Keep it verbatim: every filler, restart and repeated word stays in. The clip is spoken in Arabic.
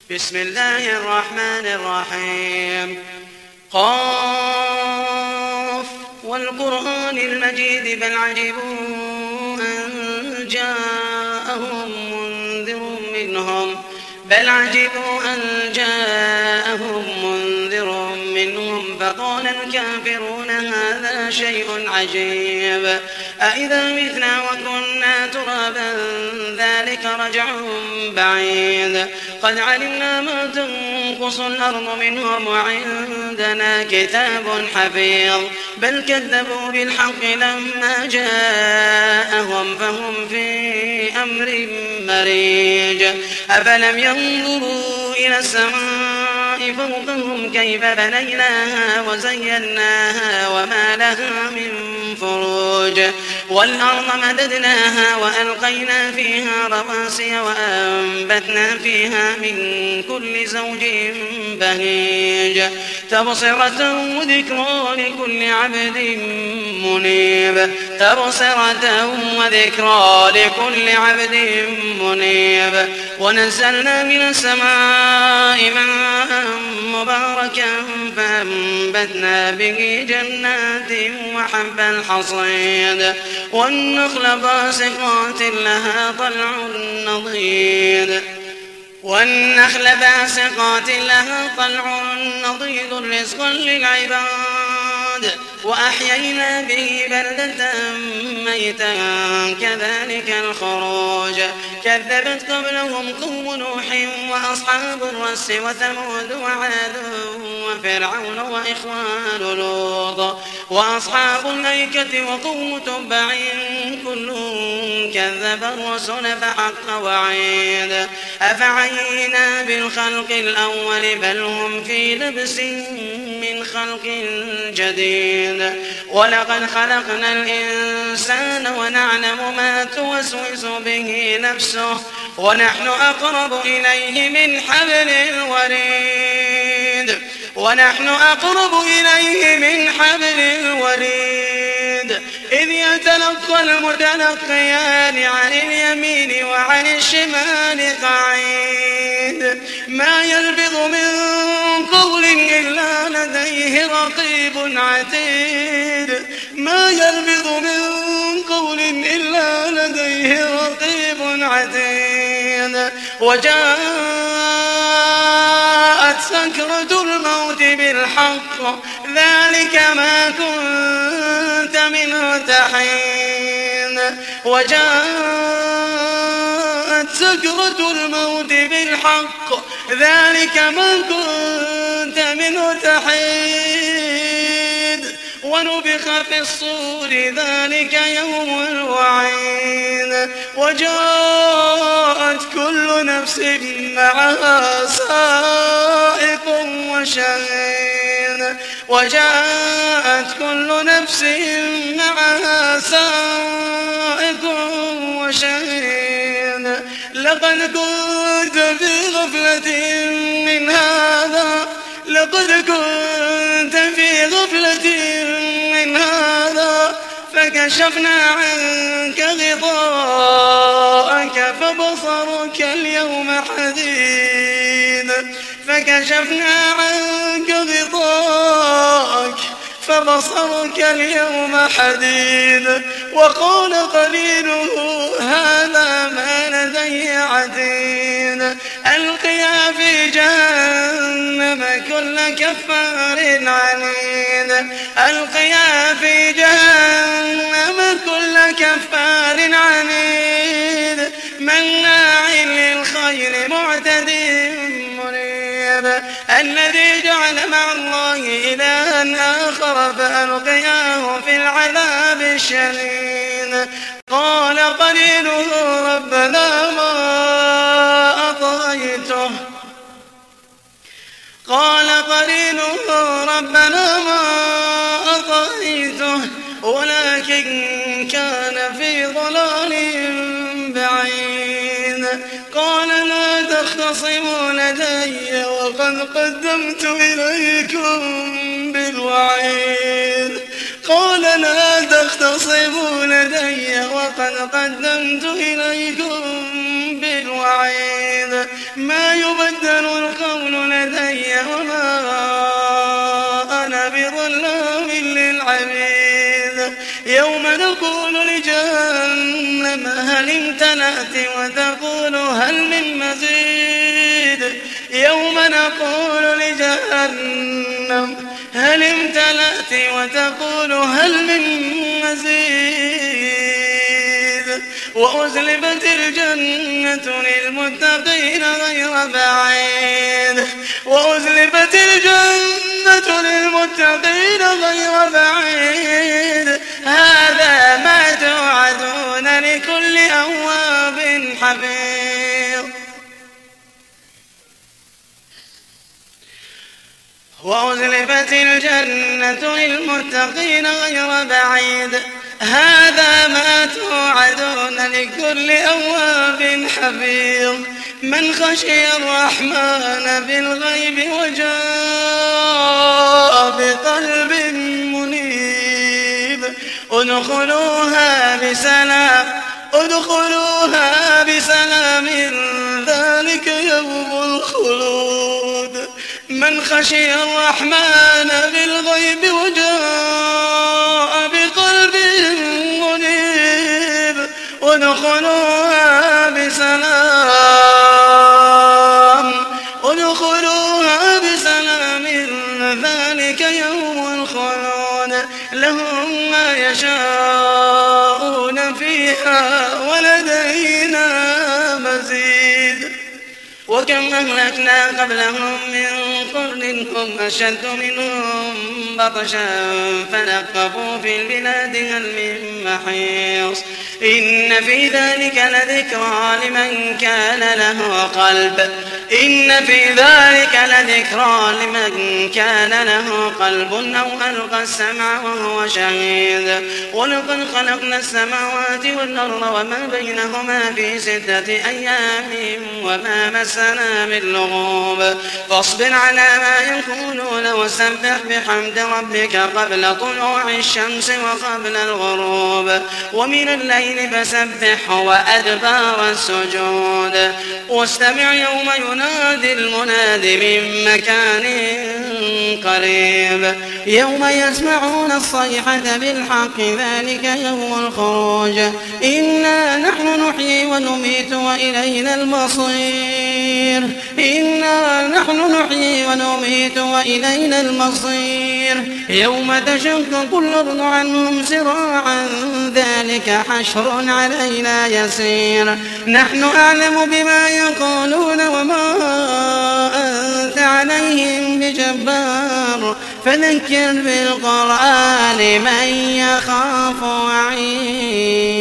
بسم الله الرحمن الرحيم. قاف والقرآن المجيد بل عجبوا أن جاءهم منذر منهم بل عجبوا أن جاءهم منذر منهم فقال الكافرون هذا شيء عجيب أإذا متنا وكنا ترابا ذلك رجع بعيد قد علمنا ما تنقص الأرض منهم وعندنا كتاب حفيظ بل كذبوا بالحق لما جاءهم فهم في أمر مريج أفلم ينظروا إلى السماء فوقهم كيف بنيناها وزيناها وما لها من فروج والأرض مددناها وألقينا فيها رواسي وأنبتنا فيها من كل زوج بهيج تبصرة وذكرى لكل عبد منيب تبصرة وذكرى لكل عبد منيب ونزلنا من السماء ماء مباركا فأنبتنا به جنات وحب الحصيد والنخل باسقات لها طلع نضيد والنخل باسقات لها طلع نضيد رزقا للعباد وأحيينا به بلدة ميتا كذلك الخروج كذبت قبلهم قوم نوح وأصحاب الرس وثمود وعاد وفرعون وإخوان لوط وأصحاب الأيكة وقوم تبع كل كذب الرسل فحق وعيد أفعينا بالخلق الأول بل هم في لبس من خلق جديد ولقد خلقنا الإنسان ونعلم ما توسوس به نفسه ونحن أقرب إليه من حبل الوريد ونحن أقرب إليه من حبل الوريد إذ يتلقى المتلقيان عن اليمين وعن الشمال قعيد ما يلفظ من قول إلا لديه رقيب عتيد ما يلفظ من قول إلا لديه رقيب عتيد وجاءت سكرة الموت بالحق ذلك ما كنت منه تحين وجاءت سكرة الموت بالحق ذلك ما كنت منه تحيد ونفخ في الصور ذلك يوم الوعيد وجاءت كل نفس معها سائق وشهيد وجاءت كل نفس معها سائق وشهيد لقد كنت في غفلة من هذا لقد كنت في غفلة من هذا فكشفنا عنك غطاءك فبصرك اليوم حديد فكشفنا عنك غطاءك فبصرك اليوم حديد وقال قليله هذا ما لدي عتيد ألقيا في جهنم كل كفار عنيد ألقيا في جهنم كل كفار عنيد مناع للخير معتد مريب الذي جعل مع الله إلها آخر فألقياه في العذاب الشديد قال قرينه ربنا ما أطغيته قال قرينه ربنا ما أطغيته ولكن كان في ضلال بعيد قال لا تختصموا لدي وقد قدمت إليكم بالوعيد قال لا تختصموا لدي وقد قدمت إليكم بالوعيد ما يبدل حميد يوم نقول لجهنم هل امتلأت وتقول هل من مزيد يوم نقول لجهنم هل امتلأت وتقول هل من مزيد وأزلفت الجنة للمتقين غير بعيد وأزلفت الجنة للمتقين غير بعيد هذا ما توعدون لكل أواب حفيظ وأزلفت الجنة للمتقين غير بعيد هذا ما توعدون لكل أواب حفيظ من خشي الرحمن بالغيب وجاء بقلب منيب ادخلوها بسلام ادخلوها بسلام ذلك يوم الخلود من خشي الرحمن بالغيب وجاء بقلب منيب ادخلوها بسلام ادخلوها بسلام ذلك يوم الخلود لهم ما يشاءون فيها ولدينا مزيد وكم أهلكنا قبلهم من قرن هم أشد منهم بطشا فنقبوا في البلاد هل من محيص إن في ذلك لذكرى لمن كان له قلب إن في ذلك لذكرى لمن كان له قلب أو ألقى السمع وهو شهيد ولقد خلقنا السماوات والأرض وما بينهما في ستة أيام وما مسنا من لغوب فاصبر على ما يقولون وسبح بحمد ربك قبل طلوع الشمس وقبل الغروب ومن الليل فسبح وأدبار السجود واستمع يوم ينادي المناد من مكان قريب يوم يسمعون الصيحة بالحق ذلك يوم الخروج إنا نحن نحيي ونميت وإلينا المصير إنا نحن نحيي ونميت وإلينا المصير يوم تشقق الأرض عنهم سراعا ذلك حشر علينا يسير نحن أعلم بما يقولون وما أنت عليهم بجبار فذكر بالقرآن من يخاف وعيد